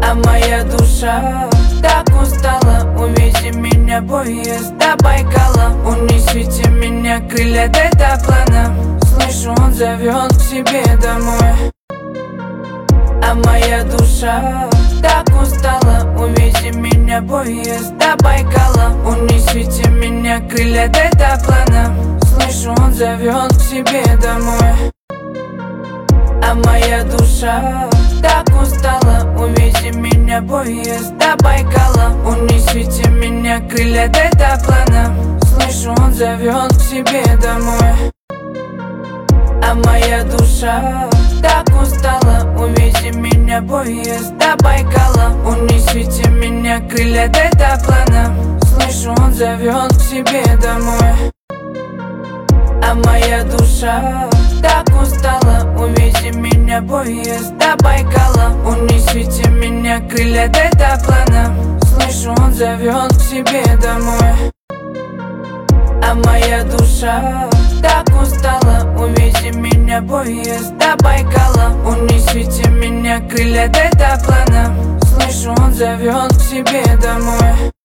А моя душа так устала, увези меня, поезд до Байкала. Унесите меня, крылья дельтаплана. Слышу, он зовет к себе домой. А моя душа так устала, увези меня, поезд до Байкала. Унесите меня, крылья дельтаплана. Слышу, он зовет к себе домой. А моя душа так устала, увези меня, поезд до Байкала. Унесите меня, крылья дельтаплана. Слышу, он зовет к себе домой. А моя душа так устала, увези меня, поезд до Байкала. Унесите меня, крылья дельтаплана. Слышу, он зовет к себе домой. А моя душа так устала, увези меня, поезд до Байкала. Унесите меня, крылья дельтаплана. Слышу, он зовет к себе домой. А моя душа так устала, увези меня, поезд до Байкала. Унесите меня, крылья дельтаплана. Слышу, он зовет к себе домой.